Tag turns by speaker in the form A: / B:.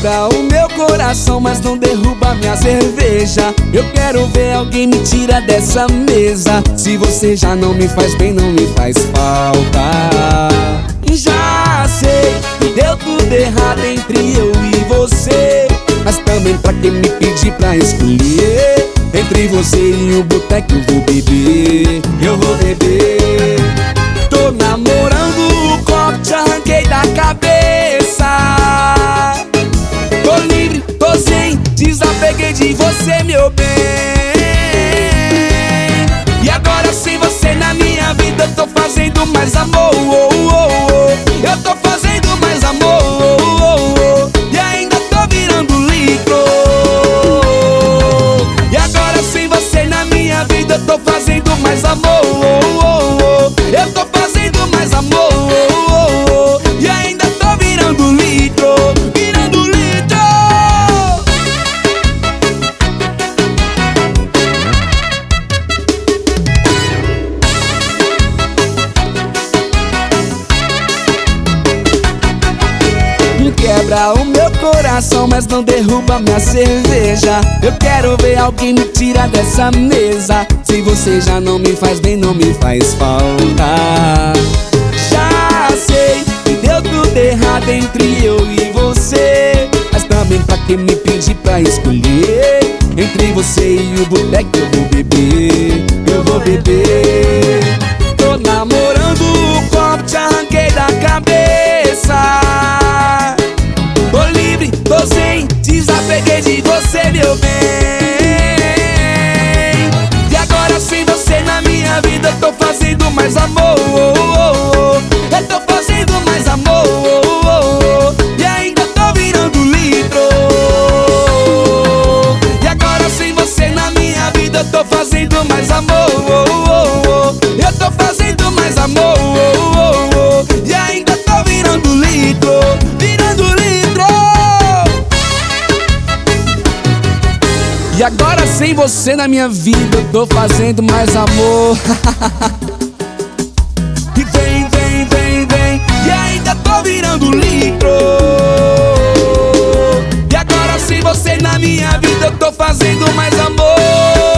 A: quebra o meu coração, mas não derruba minha cerveja. Eu quero ver alguém me tirar dessa mesa. Se você já não me faz bem, não me faz falta. Já sei que deu tudo errado entre eu e você, mas também pra quem me pedir pra escolher, entre você e o boteco eu vou beber. Eu vou beber. Tô namorando, o copo te arranquei da cabeça. Tô livre, tô zen, desapeguei de você, meu bem. E agora sem você na minha vida eu tô fazendo mais amor, oh, oh, oh. Eu tô fazendo mais amor, oh, oh, oh. E ainda tô virando litro. E agora sem você na minha vida eu tô fazendo mais amor, oh, oh, oh. Eu tô fazendo mais amor, oh, oh, oh. E ainda tô virando litro, virando litro. Quebra o meu coração, mas não derruba minha cerveja. Eu quero ver alguém me tirar dessa mesa. Se você já não me faz bem, não me faz falta. Já sei que deu tudo errado entre eu e você, mas também pra quem me pedir pra escolher, entre você e o boteco eu vou beber. Eu vou beber. Tô namorando, o copo te arranquei da cabeça. Tô livre, tô zen, desapeguei de você, meu bem. E agora sem você na minha vida eu tô fazendo mais amor, oh, oh, oh. Eu tô fazendo mais amor, oh, oh, oh. E ainda tô virando litro. E agora sem você na minha vida eu tô fazendo mais amor, oh, oh, oh. Eu tô fazendo mais amor, oh, oh, oh. E ainda tô virando litro, virando litro. E agora sem você na minha vida eu tô fazendo mais amor. E vem, vem, vem, vem. E ainda tô virando litro. E agora sem você na minha vida eu tô fazendo mais amor.